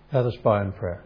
Let us bow in prayer.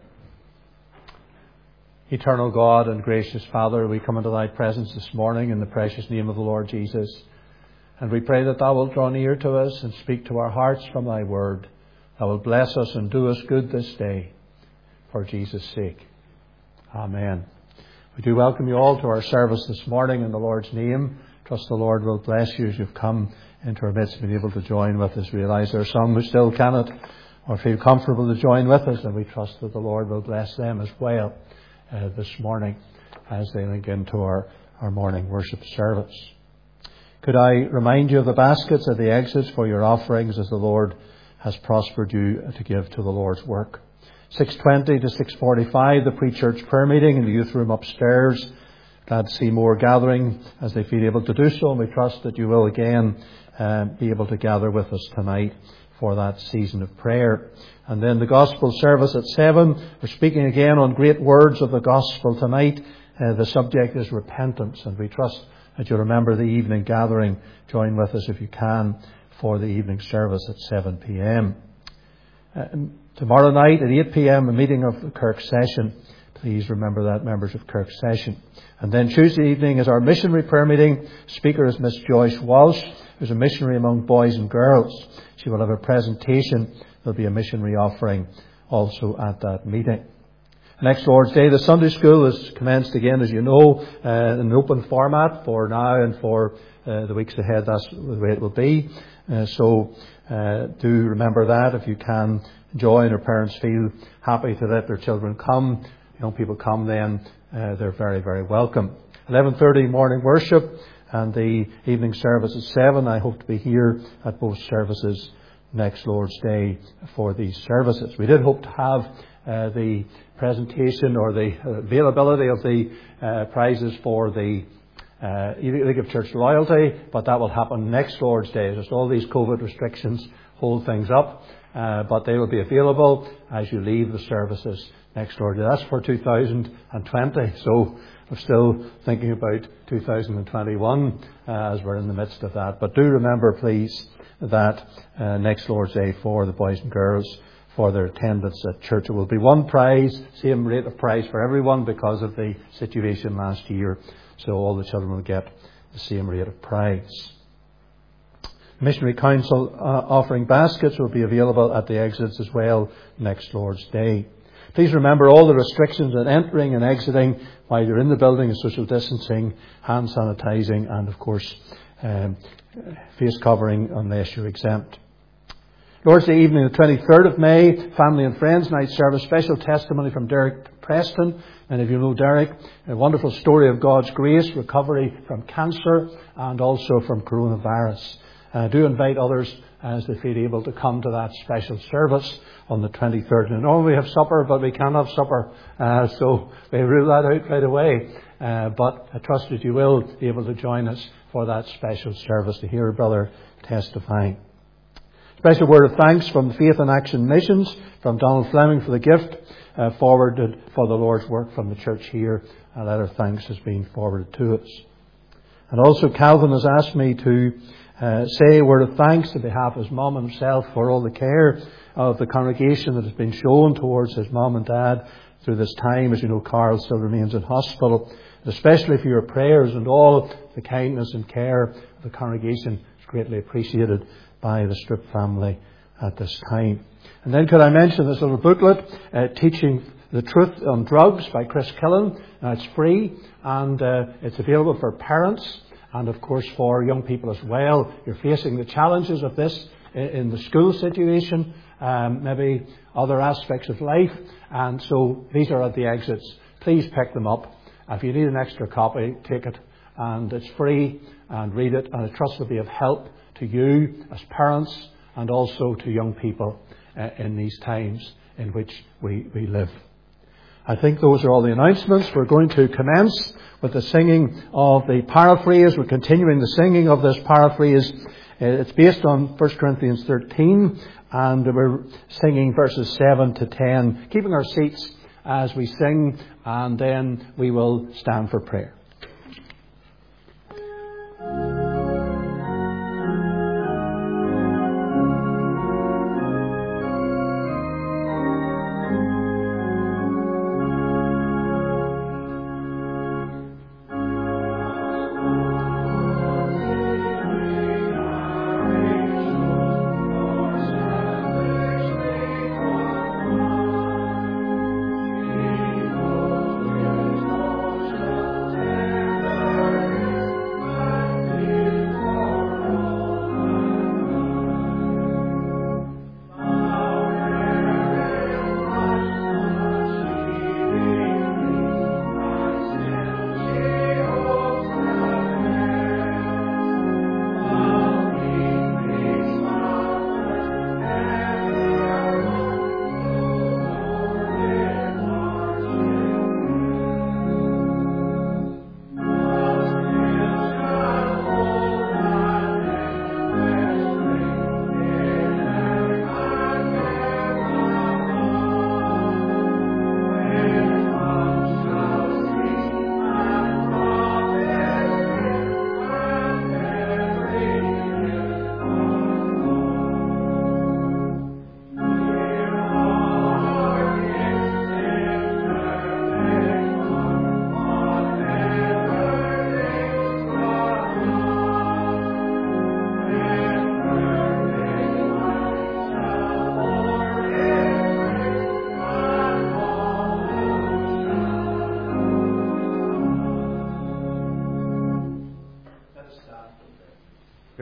Eternal God and gracious Father, we come into Thy presence this morning in the precious name of the Lord Jesus. And we pray that Thou wilt draw near to us and speak to our hearts from Thy word. Thou wilt bless us and do us good this day, for Jesus' sake. Amen. We do welcome you all to our service this morning in the Lord's name. Trust the Lord will bless you as you've come into our midst and been able to join with us. Realise there are some who still cannot or feel comfortable to join with us, and we trust that the Lord will bless them as well this morning as they link into our morning worship service. Could I remind you of the baskets at the exits for your offerings as the Lord has prospered you to give to the Lord's work. 6:20 to 6:45, the pre-church prayer meeting in the youth room upstairs. Glad to see more gathering as they feel able to do so, and we trust that you will again be able to gather with us tonight for that season of prayer. And then the gospel service at 7. We're speaking again on great words of the gospel tonight. The subject is repentance, and we trust that you'll remember the evening gathering. Join with us if you can for the evening service at 7 p.m. Tomorrow night at 8 p.m, a meeting of the Kirk session. Please remember that, members of Kirk session. And then Tuesday evening is our missionary prayer meeting. Speaker is Miss Joyce Walsh, who's a missionary among boys and girls. She will have a presentation. There'll be a missionary offering also at that meeting. Next Lord's Day, the Sunday school is commenced again, as you know, in an open format for now and for the weeks ahead. That's the way it will be. So do remember that if you can join, or parents feel happy to let their children come. Young people come then, they're very, very welcome. 11:30 morning worship and the evening service at 7. I hope to be here at both services next Lord's Day for these services. We did hope to have the presentation or the availability of the prizes for the League of Church Loyalty, but that will happen next Lord's Day. Just all these COVID restrictions hold things up, but they will be available as you leave the services next Lord's Day. That's for 2020, so we're still thinking about 2021 as we're in the midst of that. But do remember, please, that next Lord's Day for the boys and girls, for their attendance at church, it will be one prize, same rate of prize for everyone because of the situation last year. So all the children will get the same rate of prize. Missionary Council offering baskets will be available at the exits as well next Lord's Day. Please remember all the restrictions at entering and exiting while you're in the building: social distancing, hand sanitising, and of course face covering unless you're exempt. Lord's Day evening, the 23rd of May, Family and Friends Night service. Special testimony from Derek Preston. Many of you know Derek. A wonderful story of God's grace, recovery from cancer and also from coronavirus. Do invite others as they feel able to come to that special service on the 23rd. And normally we have supper, but we can't have supper, so we rule that out right away. But I trust that you will be able to join us for that special service to hear a brother testifying. Special word of thanks from Faith in Action Missions, from Donald Fleming for the gift forwarded for the Lord's work from the church here. A letter of thanks has been forwarded to us. And also Calvin has asked me to say a word of thanks on behalf of his mum and himself for all the care of the congregation that has been shown towards his mum and dad through this time. As you know, Carl still remains in hospital. Especially for your prayers and all the kindness and care of the congregation is greatly appreciated by the Strip family at this time. And then could I mention this little booklet, Teaching the Truth on Drugs by Chris Killen. It's free and it's available for parents and of course for young people as well. You're facing the challenges of this in the school situation, maybe other aspects of life, and so these are at the exits. Please pick them up. If you need an extra copy, take it, and it's free, and read it, and I trust it will be of help to you as parents and also to young people in these times in which we live. I think those are all the announcements. We're going to commence with the singing of the paraphrase. We're continuing the singing of this paraphrase. It's based on 1 Corinthians 13, and we're singing verses 7 to 10, keeping our seats as we sing, and then we will stand for prayer.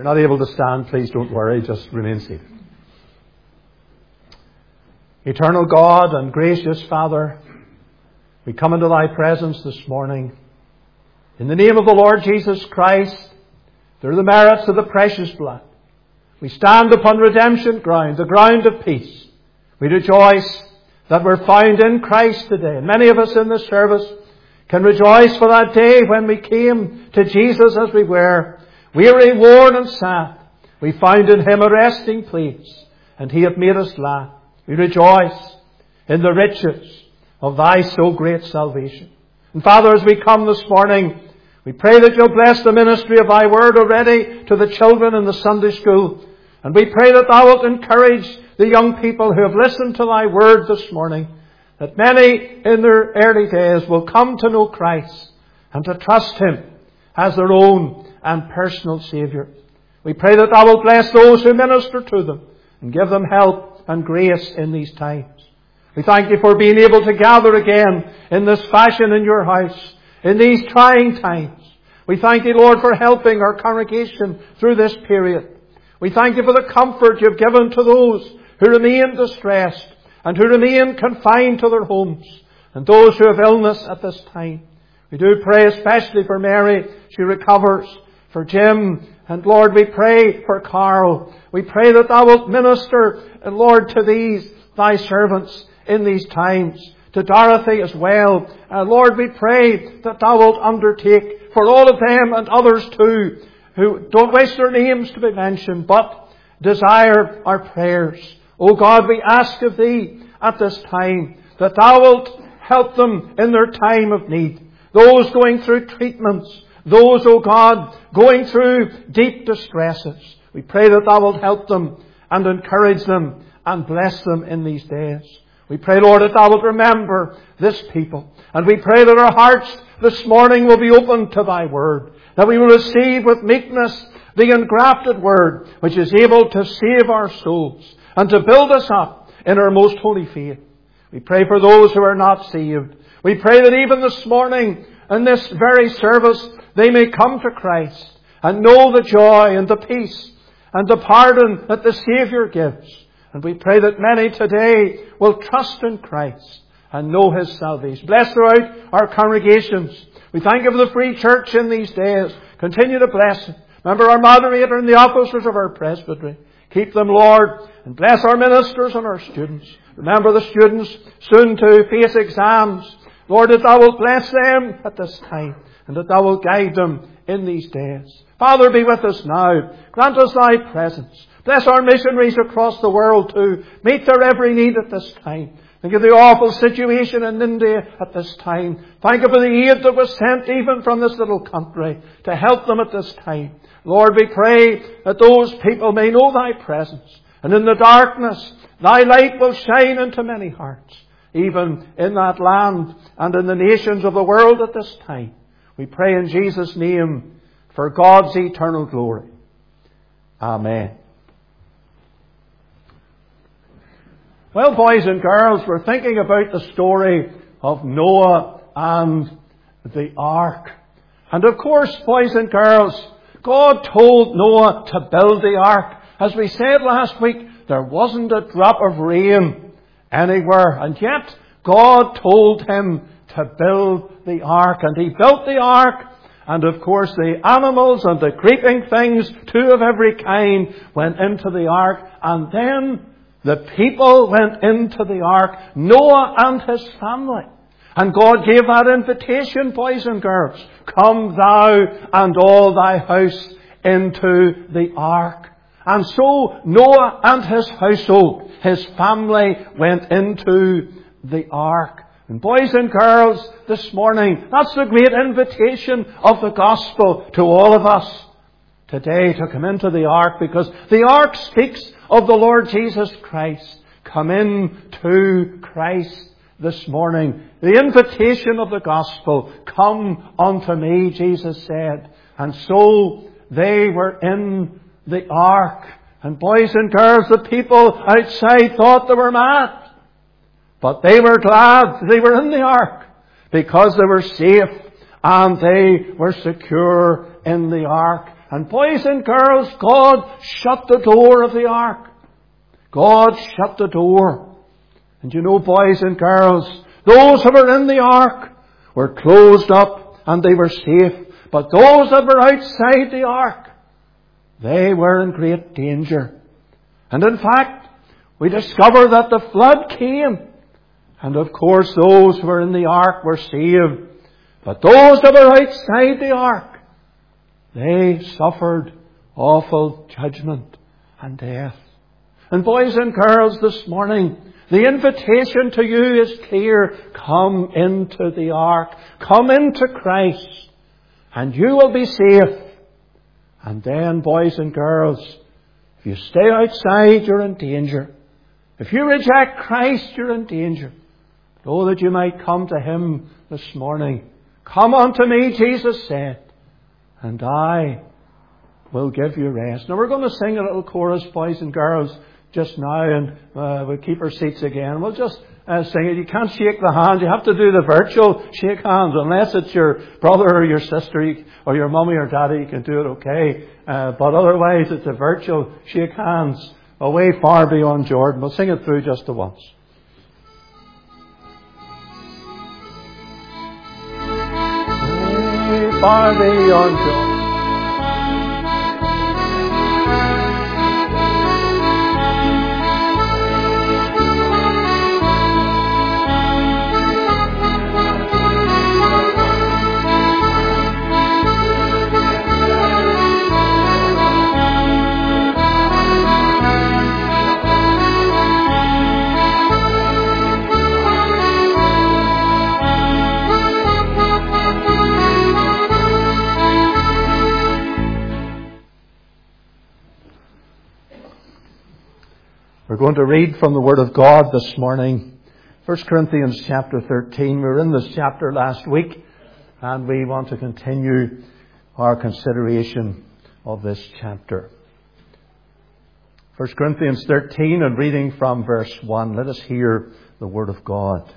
not able to stand, please don't worry, just remain seated. Eternal God and gracious Father, we come into Thy presence this morning in the name of the Lord Jesus Christ, through the merits of the precious blood. We stand upon redemption ground, the ground of peace. We rejoice that we're found in Christ today. And many of us in this service can rejoice for that day when we came to Jesus as we were, weary, worn and sad. We found in Him a resting place, and He hath made us glad. We rejoice in the riches of Thy so great salvation. And Father, as we come this morning, we pray that You'll bless the ministry of Thy Word already to the children in the Sunday school. And we pray that Thou wilt encourage the young people who have listened to Thy Word this morning, that many in their early days will come to know Christ and to trust Him as their own and personal Saviour. We pray that Thou wilt bless those who minister to them and give them help and grace in these times. We thank You for being able to gather again in this fashion in Your house in these trying times. We thank You, Lord, for helping our congregation through this period. We thank You for the comfort You've given to those who remain distressed and who remain confined to their homes, and those who have illness at this time. We do pray especially for Mary, she recovers, for Jim, and Lord, we pray for Carl. We pray that Thou wilt minister, Lord, to these Thy servants in these times, to Dorothy as well. Lord, we pray that Thou wilt undertake for all of them and others too, who don't wish their names to be mentioned, but desire our prayers. O God, we ask of Thee at this time that Thou wilt help them in their time of need. Those going through treatments, those, O God, going through deep distresses. We pray that Thou wilt help them and encourage them and bless them in these days. We pray, Lord, that Thou wilt remember this people. And we pray that our hearts this morning will be open to Thy Word, that we will receive with meekness the engrafted Word, which is able to save our souls and to build us up in our most holy faith. We pray for those who are not saved. We pray that even this morning, in this very service, they may come to Christ and know the joy and the peace and the pardon that the Saviour gives. And we pray that many today will trust in Christ and know His salvation. Bless throughout our congregations. We thank You for the free church in these days. Continue to bless it. Remember our moderator and the officers of our presbytery. Keep them, Lord, and bless our ministers and our students. Remember the students soon to face exams. Lord, that Thou wilt bless them at this time and that Thou wilt guide them in these days. Father, be with us now. Grant us Thy presence. Bless our missionaries across the world to meet their every need at this time. Think of the awful situation in India at this time. Thank You for the aid that was sent even from this little country to help them at this time. Lord, we pray that those people may know Thy presence, and in the darkness Thy light will shine into many hearts, even in that land and in the nations of the world at this time. We pray in Jesus' name for God's eternal glory. Amen. Well, boys and girls, we're thinking about the story of Noah and the ark. And of course, boys and girls, God told Noah to build the ark. As we said last week, there wasn't a drop of rain anywhere. And yet, God told him to build the ark. And he built the ark. And of course, the animals and the creeping things, two of every kind, went into the ark. And then the people went into the ark, Noah and his family. And God gave that invitation, boys and girls. Come thou and all thy house into the ark. And so Noah and his household, his family, went into the ark. And boys and girls, this morning, that's the great invitation of the gospel to all of us today, to come into the ark, because the ark speaks of the Lord Jesus Christ. Come in to Christ this morning. The invitation of the gospel, come unto me, Jesus said. And so they were in the ark. And boys and girls, the people outside thought they were mad. But they were glad they were in the ark, because they were safe and they were secure in the ark. And boys and girls, God shut the door of the ark. God shut the door. And you know, boys and girls, those who were in the ark were closed up and they were safe. But those that were outside the ark, they were in great danger. And in fact, we discover that the flood came. And of course, those who were in the ark were saved. But those that were outside the ark, they suffered awful judgment and death. And boys and girls, this morning, the invitation to you is clear. Come into the ark. Come into Christ. And you will be safe. And then, boys and girls, if you stay outside, you're in danger. If you reject Christ, you're in danger. Oh, that you might come to Him this morning. Come unto me, Jesus said, and I will give you rest. Now we're going to sing a little chorus, boys and girls, just now, and we'll keep our seats again. We'll just sing it. You can't shake the hand. You have to do the virtual shake hands, unless it's your brother or your sister or your mummy or daddy. You can do it okay. But otherwise, it's a virtual shake hands away far beyond Jordan. We'll sing it through just the once. Way far beyond Jordan. We're going to read from the Word of God this morning. 1 Corinthians chapter 13. We were in this chapter last week, and we want to continue our consideration of this chapter. 1 Corinthians 13, and reading from verse 1. Let us hear the Word of God.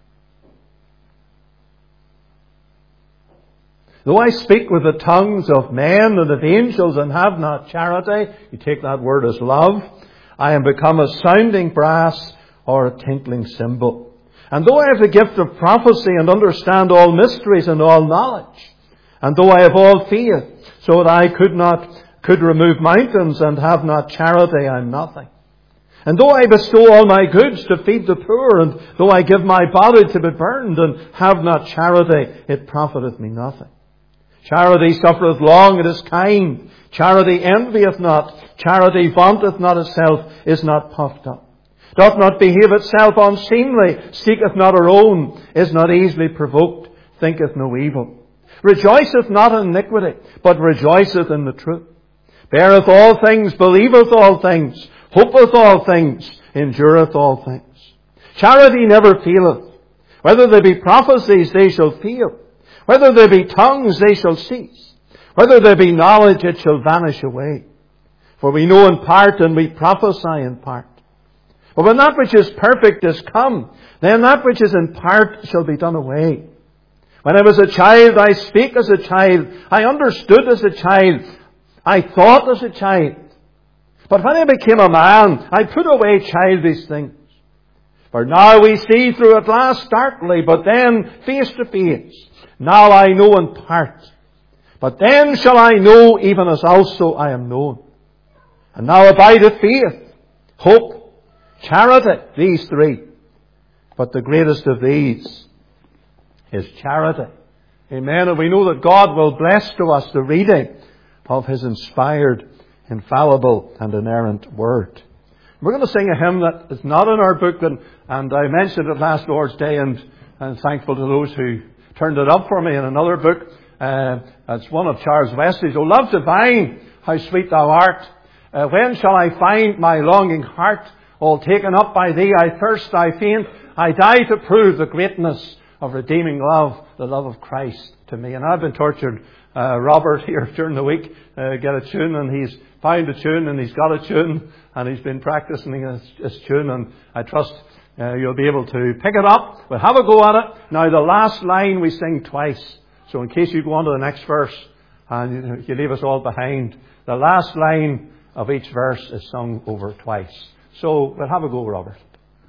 Though I speak with the tongues of men and of angels and have not charity, you take that word as love, I am become a sounding brass or a tinkling cymbal. And though I have the gift of prophecy and understand all mysteries and all knowledge, and though I have all faith, so that I could remove mountains and have not charity, I am nothing. And though I bestow all my goods to feed the poor, and though I give my body to be burned and have not charity, it profiteth me nothing. Charity suffereth long, it is kind. Charity envieth not. Charity vaunteth not itself, is not puffed up. Doth not behave itself unseemly, seeketh not her own, is not easily provoked, thinketh no evil. Rejoiceth not in iniquity, but rejoiceth in the truth. Beareth all things, believeth all things, hopeth all things, endureth all things. Charity never faileth. Whether there be prophecies, they shall fail. Whether there be tongues, they shall cease. Whether there be knowledge, it shall vanish away. For we know in part, and we prophesy in part. But when that which is perfect is come, then that which is in part shall be done away. When I was a child, I spake as a child. I understood as a child. I thought as a child. But when I became a man, I put away childish things. For now we see through a glass darkly, but then face to face. Now I know in part. But then shall I know even as also I am known. And now abideth faith, hope, charity, these three. But the greatest of these is charity. Amen. And we know that God will bless to us the reading of His inspired, infallible and inerrant Word. We're going to sing a hymn that is not in our book, and I mentioned it last Lord's Day, and I'm thankful to those who turned it up for me in another book. It's one of Charles Wesley's. O love divine, how sweet thou art. When shall I find my longing heart all taken up by thee? I thirst, I faint, I die to prove the greatness of redeeming love, the love of Christ to me. And I've been tortured, Robert here during the week, get a tune, and he's found a tune, and he's got a tune, and he's been practicing his tune, and I trust you'll be able to pick it up. We'll have a go at it. Now the last line we sing twice. So in case you go on to the next verse, and you leave us all behind. The last line of each verse is sung over twice. So we'll have a go, Robert.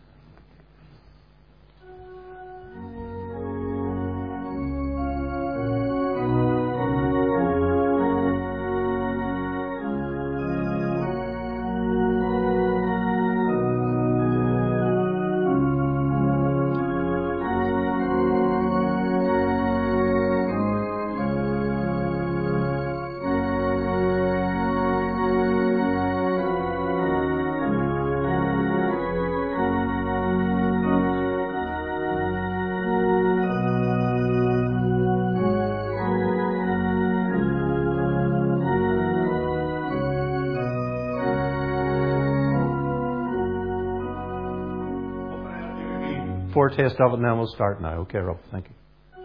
Foretaste of it, and then we'll start now. Okay, Rob, thank you.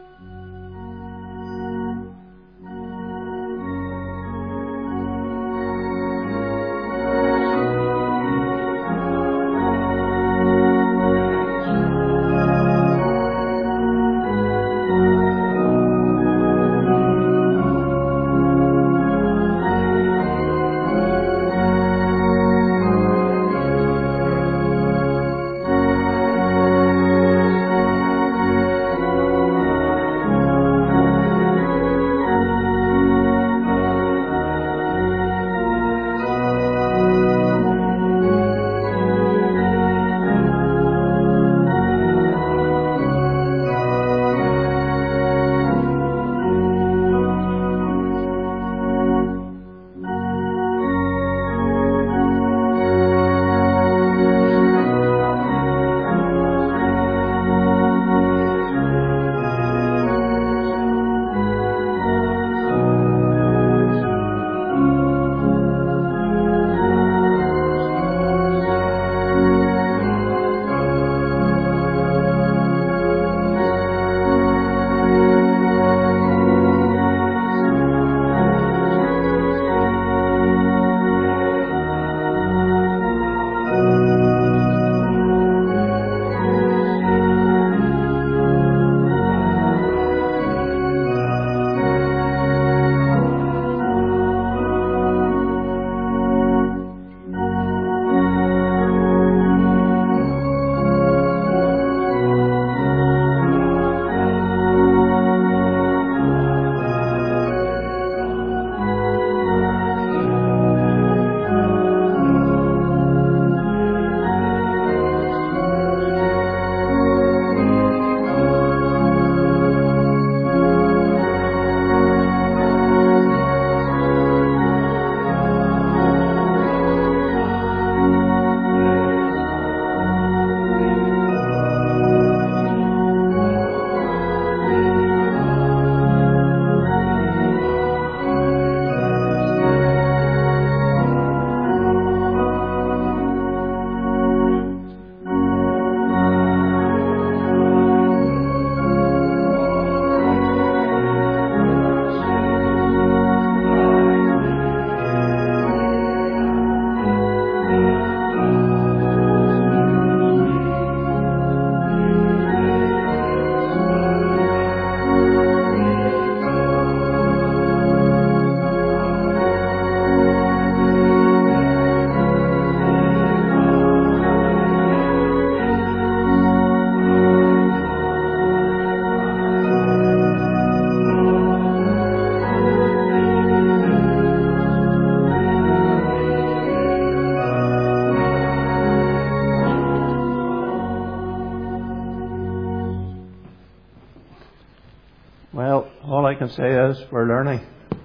Well, all I can say is we're learning.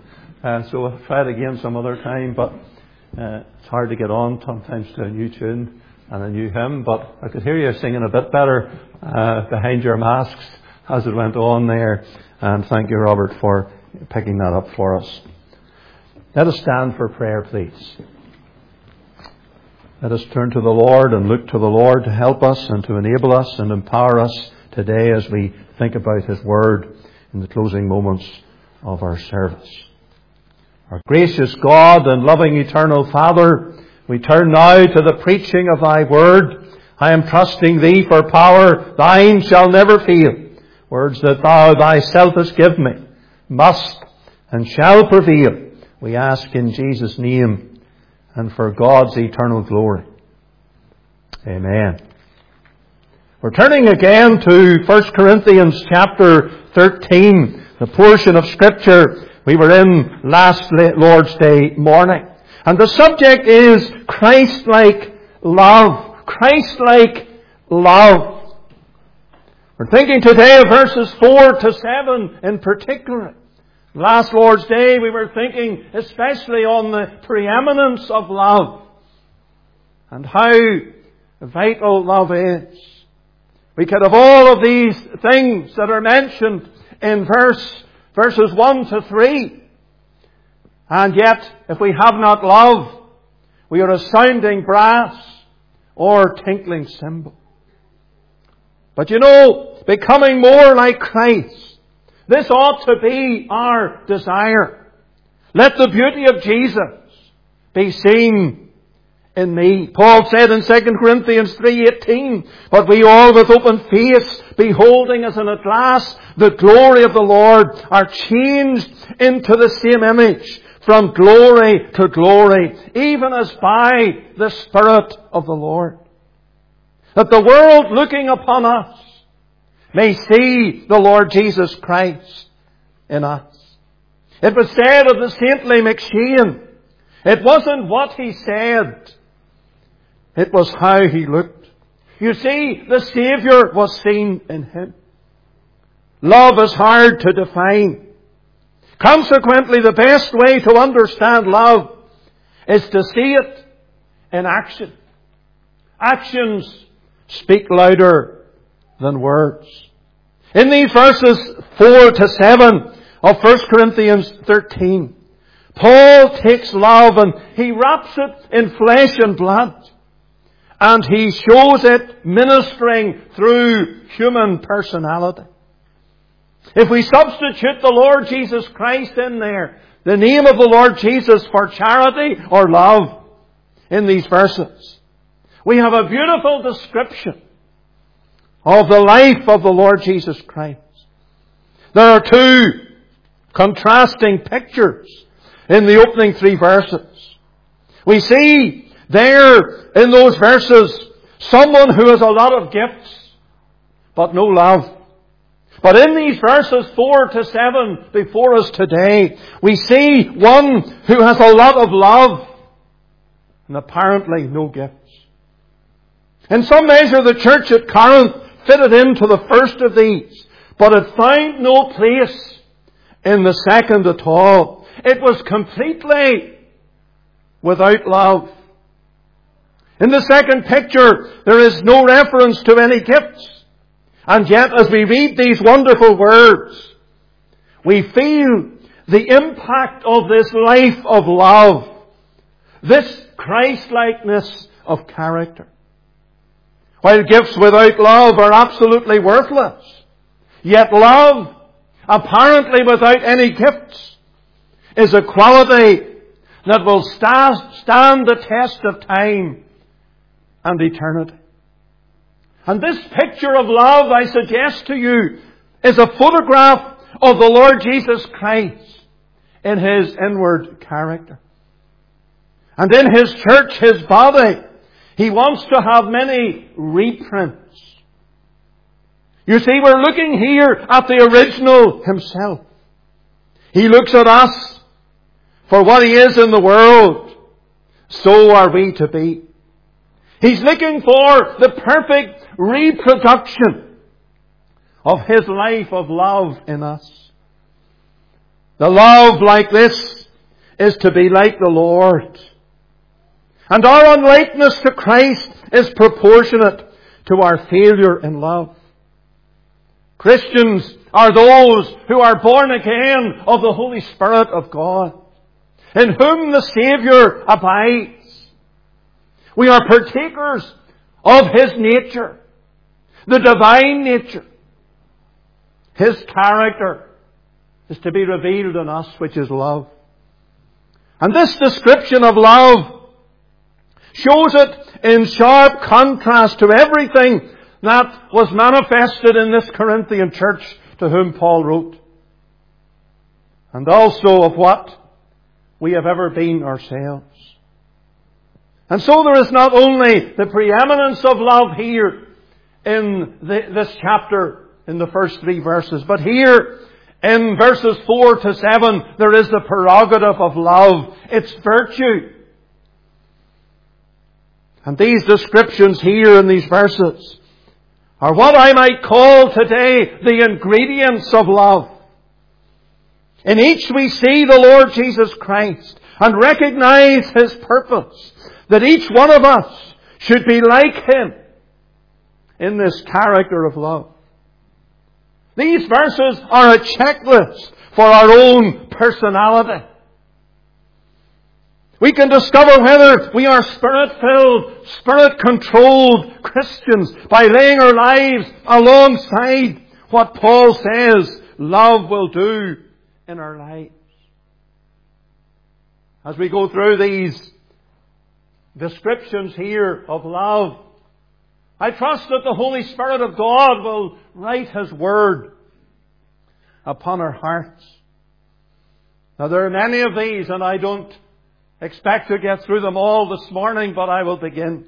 So we'll try it again some other time, but it's hard to get on sometimes to a new tune and a new hymn. But I could hear you singing a bit better behind your masks as it went on there. And thank you, Robert, for picking that up for us. Let us stand for prayer, please. Let us turn to the Lord and look to the Lord to help us and to enable us and empower us today as we think about His Word in the closing moments of our service. Our gracious God and loving eternal Father, we turn now to the preaching of Thy Word. I am trusting Thee for power, Thine shall never fail. Words that Thou Thyself hast given me must and shall prevail. We ask in Jesus' name and for God's eternal glory. Amen. We're turning again to 1 Corinthians chapter 13, the portion of Scripture we were in last Lord's Day morning. And the subject is Christ-like love. Christ-like love. We're thinking today of verses 4 to 7 in particular. Last Lord's Day we were thinking especially on the preeminence of love and how vital love is. We could have all of these things that are mentioned in verses 1 to 3. And yet, if we have not love, we are a sounding brass or tinkling cymbal. But you know, becoming more like Christ, this ought to be our desire. Let the beauty of Jesus be seen in me. Paul said in 2 Corinthians 3:18, "But we all with open face, beholding as in a glass the glory of the Lord, are changed into the same image, from glory to glory, even as by the Spirit of the Lord." That the world looking upon us may see the Lord Jesus Christ in us. It was said of the saintly McShane, it wasn't what he said, it was how he looked. You see, the Saviour was seen in him. Love is hard to define. Consequently, the best way to understand love is to see it in action. Actions speak louder than words. In these verses 4 to 7 of 1 Corinthians 13, Paul takes love and he wraps it in flesh and blood. And he shows it ministering through human personality. If we substitute the Lord Jesus Christ in there, the name of the Lord Jesus for charity or love in these verses, we have a beautiful description of the life of the Lord Jesus Christ. There are two contrasting pictures in the opening 3 verses. We see there in those verses someone who has a lot of gifts but no love. But in these verses 4 to 7 before us today, we see one who has a lot of love and apparently no gifts. In some measure, the church at Corinth fitted into the first of these, but it found no place in the second at all. It was completely without love. In the second picture, there is no reference to any gifts. And yet, as we read these wonderful words, we feel the impact of this life of love, this Christ-likeness of character. While gifts without love are absolutely worthless, yet love, apparently without any gifts, is a quality that will stand the test of time and eternity. And this picture of love, I suggest to you, is a photograph of the Lord Jesus Christ in His inward character. And in His church, His body, He wants to have many reprints. You see, we're looking here at the original Himself. He looks at us for what He is in the world. So are we to be. He's looking for the perfect reproduction of His life of love in us. The love like this is to be like the Lord. And our unlikeness to Christ is proportionate to our failure in love. Christians are those who are born again of the Holy Spirit of God, in whom the Saviour abides. We are partakers of His nature, the divine nature. His character is to be revealed in us, which is love. And this description of love shows it in sharp contrast to everything that was manifested in this Corinthian church to whom Paul wrote. and also of what we have ever been ourselves. And so there is not only the preeminence of love here in this chapter, in the first 3 verses, but here in verses 4 to 7, there is the prerogative of love, its virtue. And these descriptions here in these verses are what I might call today the ingredients of love. In each we see the Lord Jesus Christ and recognize His purpose, that each one of us should be like Him in this character of love. These verses are a checklist for our own personality. We can discover whether we are Spirit-filled, Spirit-controlled Christians by laying our lives alongside what Paul says love will do in our lives. As we go through these descriptions here of love, I trust that the Holy Spirit of God will write His Word upon our hearts. Now there are many of these, and I don't expect to get through them all this morning, but I will begin.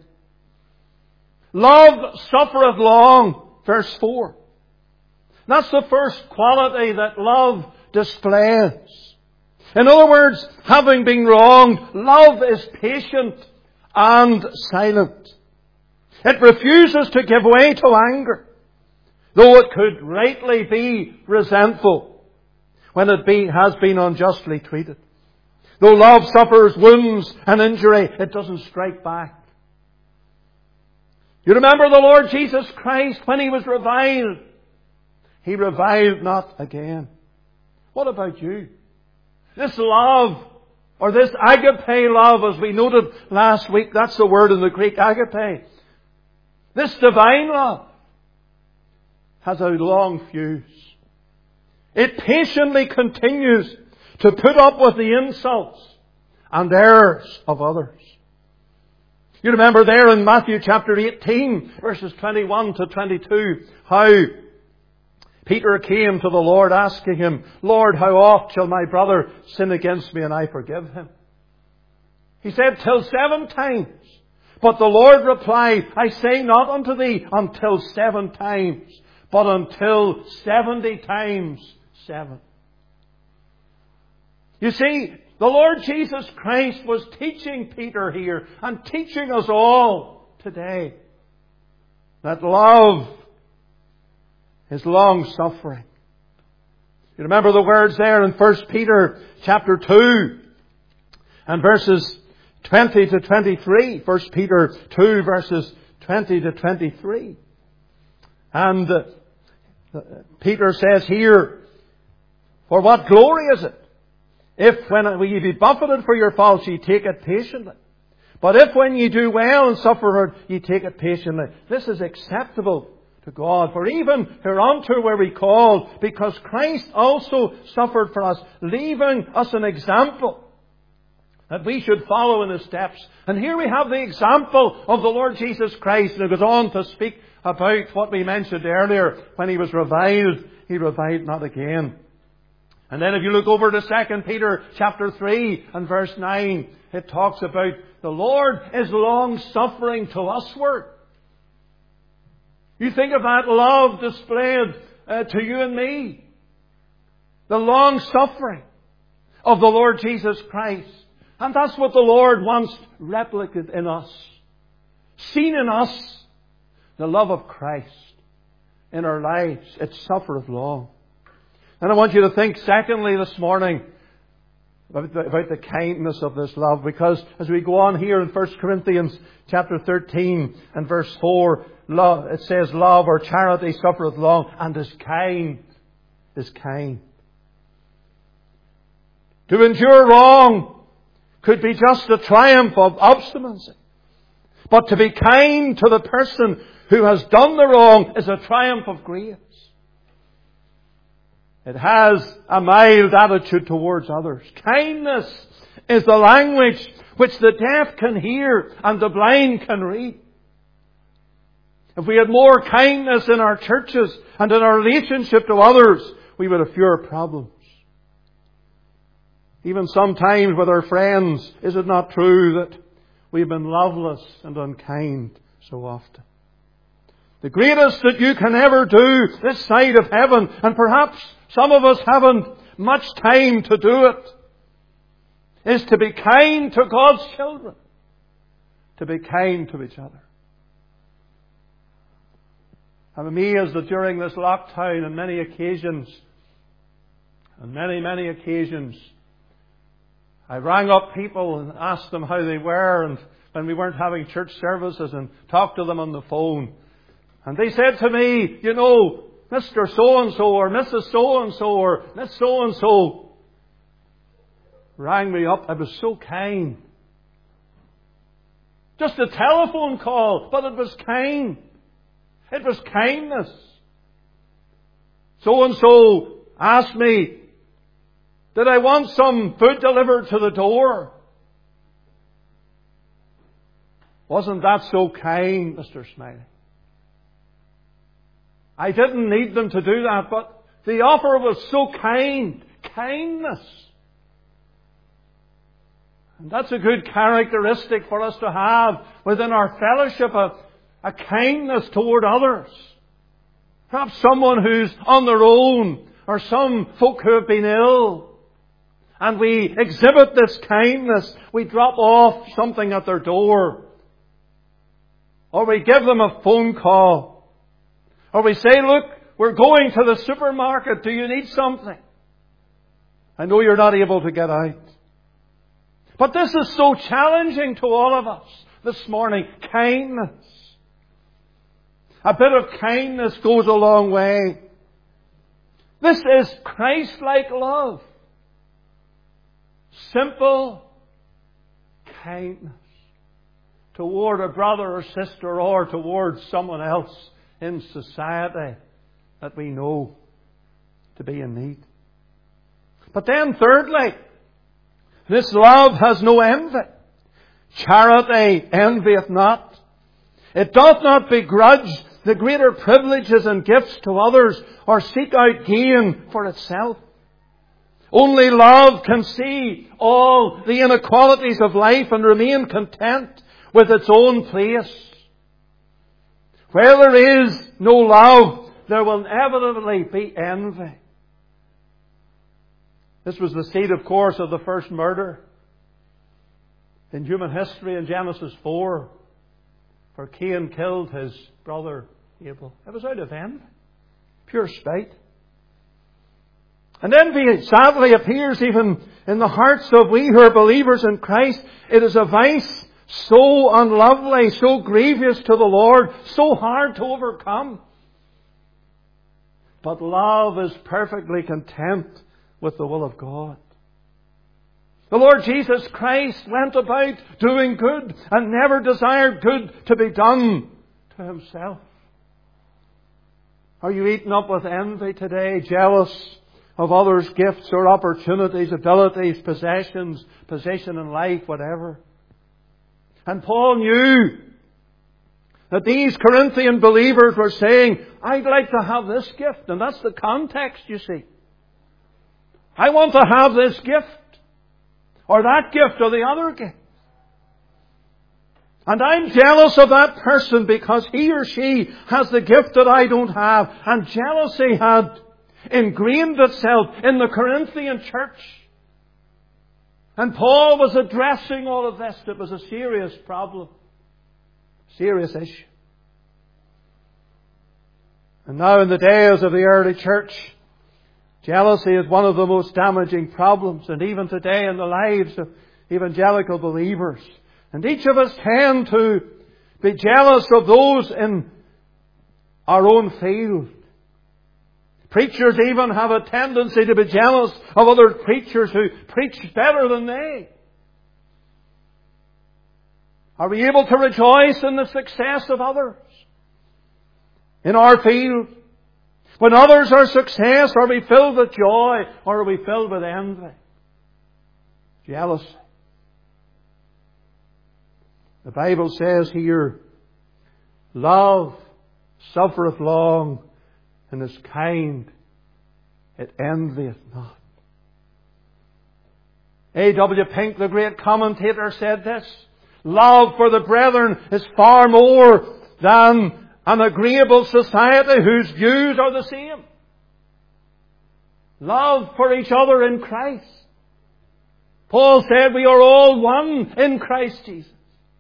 Love suffereth long, verse 4. That's the first quality that love displays. In other words, having been wronged, love is patient and silent. It refuses to give way to anger, though it could rightly be resentful when it has been unjustly treated. Though love suffers wounds and injury, it doesn't strike back. You remember the Lord Jesus Christ when He was reviled. He reviled not again. What about you? This love, or this agape love, as we noted last week, that's the word in the Greek, agape. This divine love has a long fuse. It patiently continues to put up with the insults and errors of others. You remember there in Matthew chapter 18, verses 21 to 22, how Peter came to the Lord asking Him, Lord, how oft shall my brother sin against me and I forgive him? He said, till 7 times. But the Lord replied, I say not unto thee until 7 times, but until 70 times 7. You see, the Lord Jesus Christ was teaching Peter here and teaching us all today that love is long-suffering. You remember the words there in 1 Peter chapter 2 and verses 20 to 23. 1 Peter 2 verses 20 to 23. And Peter says here, for what glory is it if when ye be buffeted for your faults ye take it patiently? But if when ye do well and suffer hurt ye take it patiently, this is acceptable to God. For even hereunto were we called, because Christ also suffered for us, leaving us an example that we should follow in His steps. And here we have the example of the Lord Jesus Christ. And it goes on to speak about what we mentioned earlier. When He was reviled, He reviled not again. And then if you look over to 2 Peter chapter 3 and verse 9, it talks about the Lord is long-suffering to usward. You think of that love displayed to you and me. The long-suffering of the Lord Jesus Christ. And that's what the Lord wants replicated in us. Seen in us, the love of Christ in our lives. It suffereth long. And I want you to think secondly this morning about the kindness of this love. Because as we go on here in 1 Corinthians chapter 13 and verse 4, love, it says, love or charity suffereth long and is kind. Is kind. To endure wrong could be just a triumph of obstinacy. But to be kind to the person who has done the wrong is a triumph of grace. It has a mild attitude towards others. Kindness is the language which the deaf can hear and the blind can read. If we had more kindness in our churches and in our relationship to others, we would have fewer problems. Even sometimes with our friends, is it not true that we've been loveless and unkind so often? The greatest that you can ever do this side of heaven, and perhaps some of us haven't much time to do it, is to be kind to God's children, to be kind to each other. I'm amazed that during this lockdown on many occasions, I rang up people and asked them how they were, and when we weren't having church services, and talked to them on the phone. And they said to me, you know, Mr. So-and-so or Mrs. So-and-so or Miss So-and-so rang me up. I was so kind. Just a telephone call, but it was kind. It was kindness. So-and-so asked me, did I want some food delivered to the door? Wasn't that so kind, Mr. Smiley? I didn't need them to do that, but the offer was so kind. Kindness. And that's a good characteristic for us to have within our fellowship, a kindness toward others. Perhaps someone who's on their own, or some folk who have been ill. And we exhibit this kindness. We drop off something at their door. Or we give them a phone call. Or we say, look, we're going to the supermarket. Do you need something? I know you're not able to get out. But this is so challenging to all of us this morning. Kindness. A bit of kindness goes a long way. This is Christ-like love. Simple kindness toward a brother or sister or towards someone else in society that we know to be in need. But then thirdly, this love has no envy. Charity envieth not. It doth not begrudge the greater privileges and gifts to others or seek out gain for itself. Only love can see all the inequalities of life and remain content with its own place. Where there is no love, there will inevitably be envy. This was the seed, of course, of the first murder in human history in Genesis 4, where Cain killed his brother Abel. It was out of envy, pure spite. And envy sadly appears even in the hearts of we who are believers in Christ. It is a vice so unlovely, so grievous to the Lord, so hard to overcome. But love is perfectly content with the will of God. The Lord Jesus Christ went about doing good and never desired good to be done to Himself. Are you eaten up with envy today, jealous of others' gifts or opportunities, abilities, possessions, position in life, whatever? And Paul knew that these Corinthian believers were saying, I'd like to have this gift. And that's the context, you see. I want to have this gift, or that gift, or the other gift. And I'm jealous of that person because he or she has the gift that I don't have. And jealousy had ingrained itself in the Corinthian church. And Paul was addressing all of this. It was a serious problem. Serious issue. And now in the days of the early church, jealousy is one of the most damaging problems. And even today in the lives of evangelical believers. And each of us tend to be jealous of those in our own field. Preachers even have a tendency to be jealous of other preachers who preach better than they. Are we able to rejoice in the success of others in our field? When others are success, are we filled with joy or are we filled with envy? Jealousy. The Bible says here, love suffereth long and is kind, it envieth not. A.W. Pink, the great commentator, said this: love for the brethren is far more than an agreeable society whose views are the same. Love for each other in Christ. Paul said we are all one in Christ Jesus.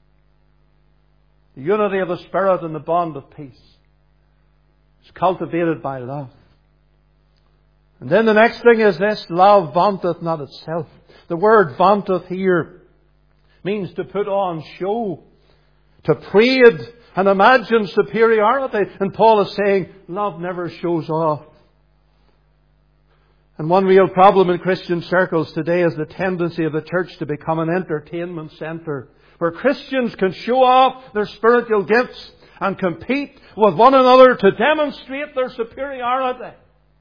The unity of the Spirit and the bond of peace is cultivated by love. And then the next thing is this: love vaunteth not itself. The word vaunteth here means to put on show, to parade and imagine superiority. And Paul is saying love never shows off. And one real problem in Christian circles today is the tendency of the church to become an entertainment centre, where Christians can show off their spiritual gifts and compete with one another to demonstrate their superiority.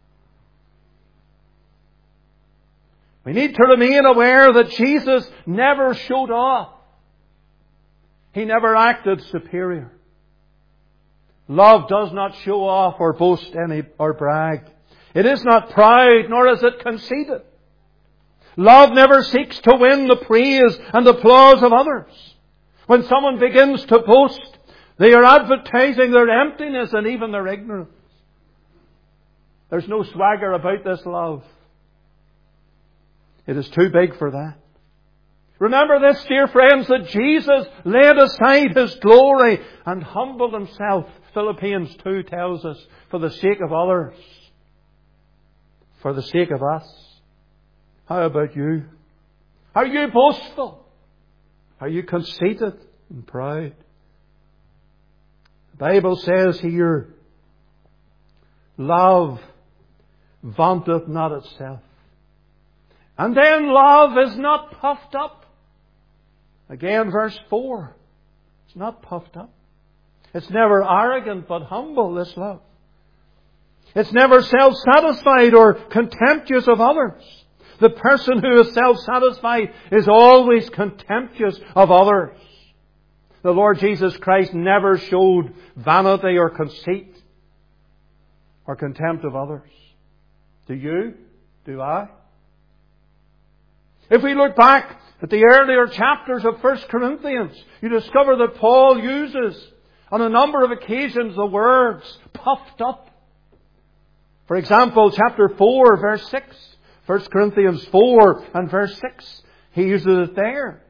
We need to remain aware that Jesus never showed off. He never acted superior. Love does not show off or boast any or brag. It is not proud, nor is it conceited. Love never seeks to win the praise and applause of others. When someone begins to boast, they are advertising their emptiness and even their ignorance. There's no swagger about this love. It is too big for that. Remember this, dear friends, that Jesus laid aside His glory and humbled Himself, Philippians 2 tells us, for the sake of others. For the sake of us. How about you? Are you boastful? Are you conceited and proud? The Bible says here, love vaunteth not itself. And then love is not puffed up. Again, verse 4. It's not puffed up. It's never arrogant but humble, this love. It's never self-satisfied or contemptuous of others. The person who is self-satisfied is always contemptuous of others. The Lord Jesus Christ never showed vanity or conceit or contempt of others. Do you? Do I? If we look back at the earlier chapters of 1 Corinthians, you discover that Paul uses on a number of occasions the words puffed up. For example, chapter 4, verse 6. 1 Corinthians 4 and verse 6. He uses it there.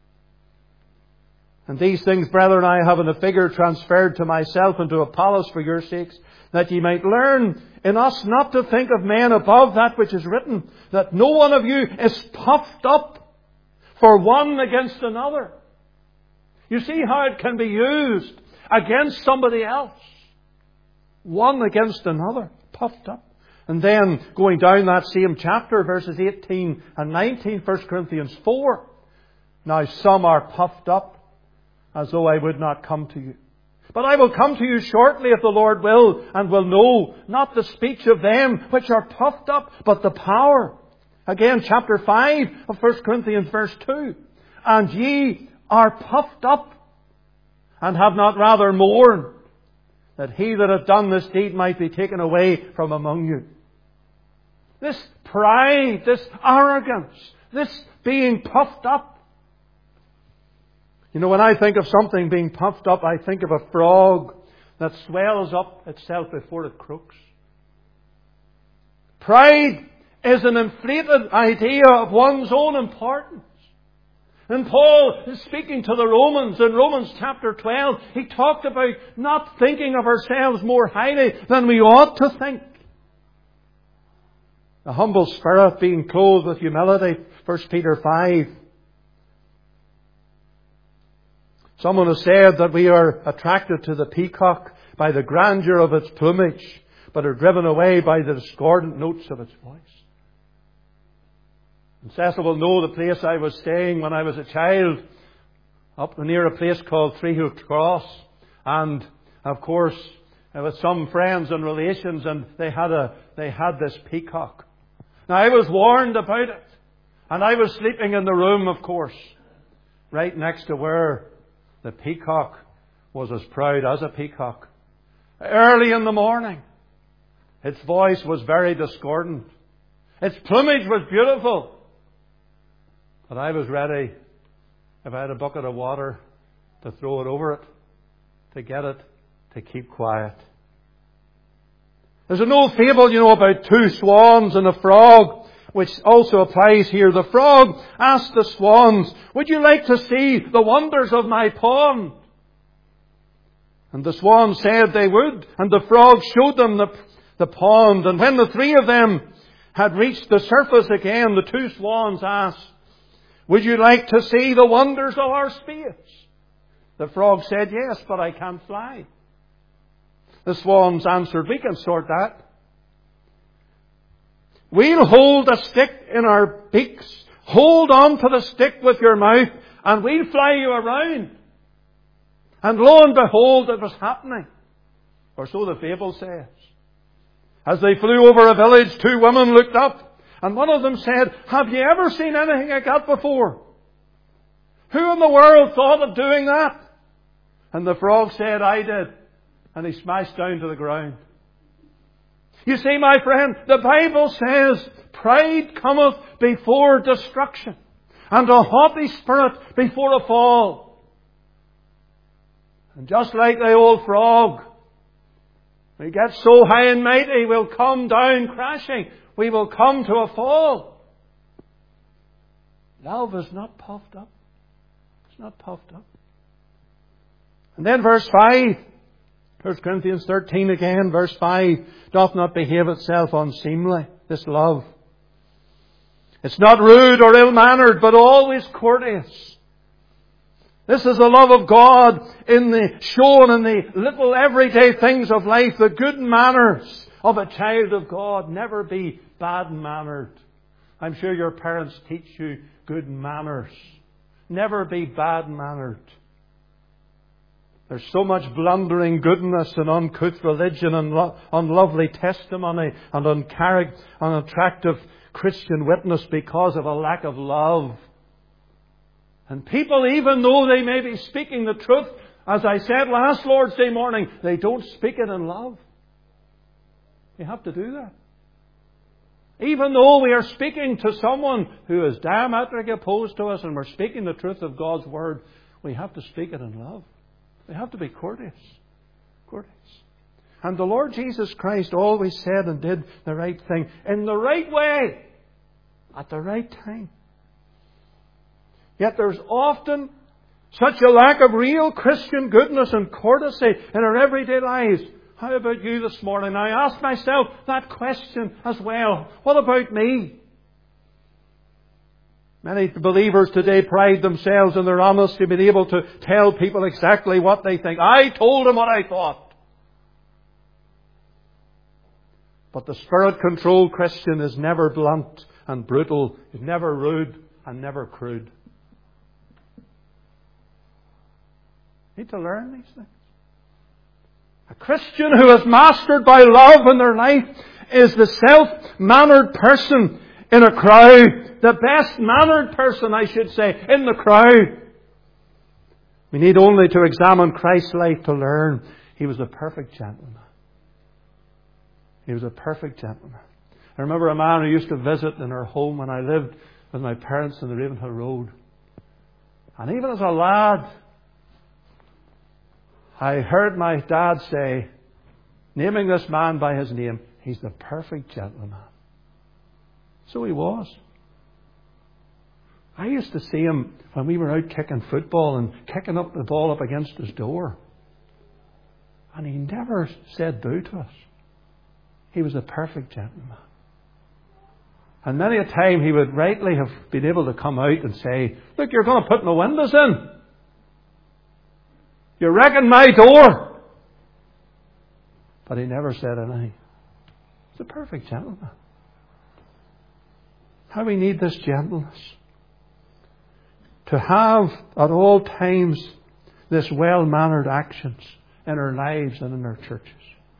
And these things, brethren, I have in a figure transferred to myself and to Apollos for your sakes, that ye might learn in us not to think of men above that which is written, that no one of you is puffed up for one against another. You see how it can be used against somebody else. One against another. Puffed up. And then going down that same chapter, verses 18 and 19, 1 Corinthians 4. Now some are puffed up, as though I would not come to you. But I will come to you shortly, if the Lord will, and will know not the speech of them which are puffed up, but the power. Again, chapter 5 of 1 Corinthians, verse 2. And ye are puffed up, and have not rather mourned, that he that hath done this deed might be taken away from among you. This pride, this arrogance, this being puffed up. You know, when I think of something being puffed up, I think of a frog that swells up itself before it croaks. Pride is an inflated idea of one's own importance. And Paul is speaking to the Romans in Romans chapter 12. He talked about not thinking of ourselves more highly than we ought to think. A humble spirit being clothed with humility. 1 Peter 5. Someone has said that we are attracted to the peacock by the grandeur of its plumage, but are driven away by the discordant notes of its voice. And Cecil will know the place I was staying when I was a child, up near a place called Three Hook Cross. And of course, I was some friends and relations, and they had this peacock. Now I was warned about it, and I was sleeping in the room, of course, right next to where the peacock was as proud as a peacock. Early in the morning, its voice was very discordant. Its plumage was beautiful. But I was ready, if I had a bucket of water, to throw it over it, to get it to keep quiet. There's an old fable, about two swans and a frog, which also applies here. The frog asked the swans, "Would you like to see the wonders of my pond?" And the swans said they would, and the frog showed them the pond. And when the three of them had reached the surface again, the two swans asked, "Would you like to see the wonders of our space?" The frog said, "Yes, but I can't fly." The swans answered, "We can sort that. We'll hold a stick in our beaks. Hold on to the stick with your mouth, and we'll fly you around." And lo and behold, it was happening. Or so the fable says. As they flew over a village, two women looked up, and one of them said, "Have you ever seen anything like that before? Who in the world thought of doing that?" And the frog said, "I did." And he smashed down to the ground. You see, my friend, the Bible says, pride cometh before destruction, and a haughty spirit before a fall. And just like the old frog, we get so high and mighty, we'll come down crashing. We will come to a fall. Love is not puffed up. It's not puffed up. And then verse 5, 1 Corinthians 13 again, verse 5, doth not behave itself unseemly, this love. It's not rude or ill-mannered, but always courteous. This is the love of God shown in the little everyday things of life, the good manners of a child of God. Never be bad-mannered. I'm sure your parents teach you good manners. Never be bad-mannered. There's so much blundering goodness and uncouth religion and unlovely testimony and unattractive Christian witness because of a lack of love. And people, even though they may be speaking the truth, as I said last Lord's Day morning, they don't speak it in love. You have to do that. Even though we are speaking to someone who is diametrically opposed to us and we're speaking the truth of God's Word, we have to speak it in love. We have to be courteous. Courteous. And the Lord Jesus Christ always said and did the right thing in the right way, at the right time. Yet there's often such a lack of real Christian goodness and courtesy in our everyday lives. How about you this morning? I ask myself that question as well. What about me? Many believers today pride themselves in their honesty, being able to tell people exactly what they think. I told them what I thought. But the Spirit-controlled Christian is never blunt and brutal, is never rude and never crude. You need to learn these things. A Christian who is mastered by love in their life is the self-mannered person in a crowd. The best-mannered person, I should say, in the crowd. We need only to examine Christ's life to learn He was a perfect gentleman. He was a perfect gentleman. I remember a man who used to visit in our home when I lived with my parents on the Ravenhill Road. And even as a lad, I heard my dad say, naming this man by his name, he's the perfect gentleman. So he was. I used to see him when we were out kicking football and kicking up the ball up against his door. And he never said boo to us. He was a perfect gentleman. And many a time he would rightly have been able to come out and say, "Look, you're going to put my windows in. You're wrecking my door." But he never said anything. He's a perfect gentleman. How we need this gentleness. To have at all times this well-mannered actions in our lives and in our churches.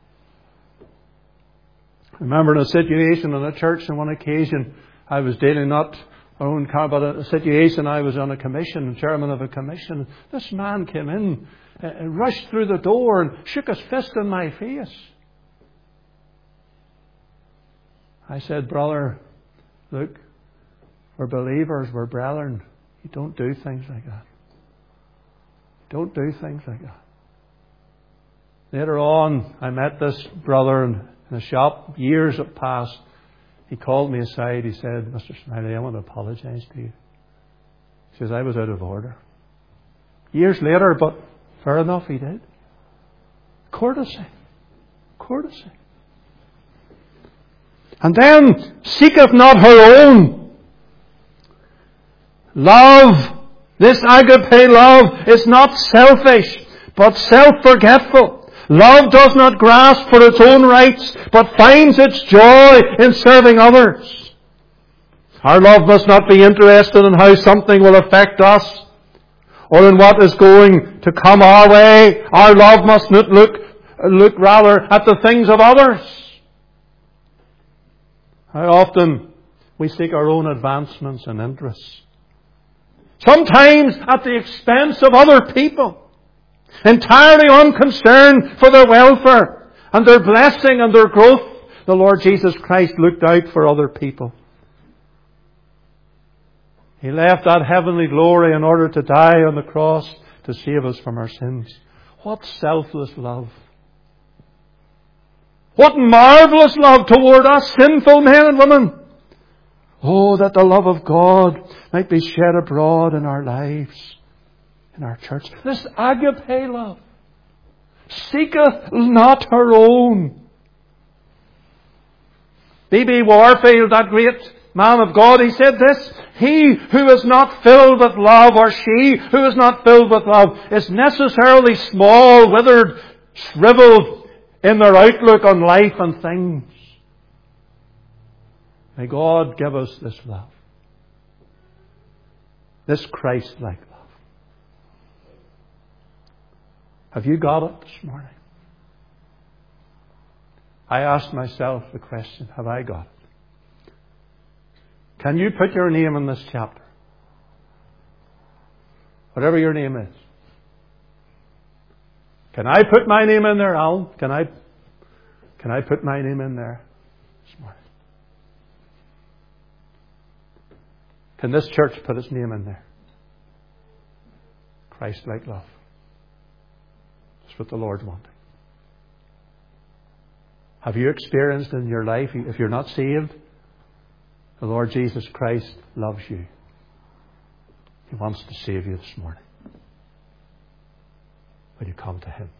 I remember in a situation in a church on one occasion, I was dealing not our own car, but a situation I was on a commission, chairman of a commission. This man came in, rushed through the door and shook his fist in my face. I said, "Brother, look, We're believers. We're brethren. You don't do things like that. You don't do things like that. Later on, I met this brother in a shop. Years have passed. He called me aside. He said, "Mr. Smiley, I want to apologize to you." He says, "I was out of order." Years later, but fair enough, he did. Courtesy. Courtesy. And then, seeketh not her own. Love, this agape love, is not selfish, but self-forgetful. Love does not grasp for its own rights, but finds its joy in serving others. Our love must not be interested in how something will affect us, or in what is going to come our way. Our love must not look rather at the things of others. How often we seek our own advancements and interests. Sometimes at the expense of other people. Entirely unconcerned for their welfare and their blessing and their growth. The Lord Jesus Christ looked out for other people. He left that heavenly glory in order to die on the cross to save us from our sins. What selfless love. What marvellous love toward us sinful men and women. Oh, that the love of God might be shed abroad in our lives, in our church. This agape love seeketh not her own. B.B. Warfield, that great man of God, he said this: he who is not filled with love, or she who is not filled with love, is necessarily small, withered, shriveled in their outlook on life and things. May God give us this love. This Christ-like love. Have you got it this morning? I asked myself the question, have I got it? Can you put your name in this chapter? Whatever your name is. Can I put my name in there, Alan? Can I put my name in there this morning? Can this church put its name in there? Christ-like love. That's what the Lord's wanting. Have you experienced in your life, if you're not saved, the Lord Jesus Christ loves you. He wants to save you this morning. Will you come to Him?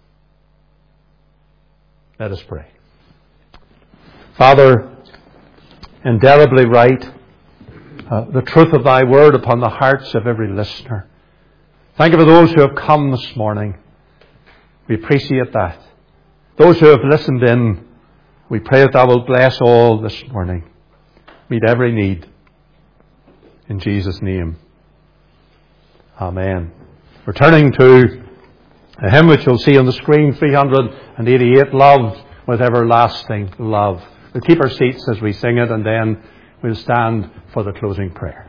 Let us pray. Father, indelibly write the truth of Thy Word upon the hearts of every listener. Thank you for those who have come this morning. We appreciate that. Those who have listened in, we pray that Thou wilt bless all this morning. Meet every need. In Jesus' name. Amen. We're turning to a hymn which you'll see on the screen, 388, Love with Everlasting Love. We'll keep our seats as we sing it, and then we'll stand for the closing prayer.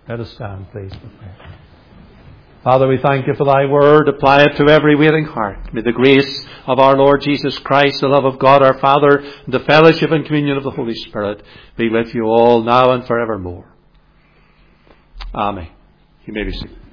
Let us stand, please, for prayer. Father, we thank you for thy word. Apply it to every waiting heart. May the grace of our Lord Jesus Christ, the love of God our Father, and the fellowship and communion of the Holy Spirit be with you all now and forevermore. Amen. You may be seated.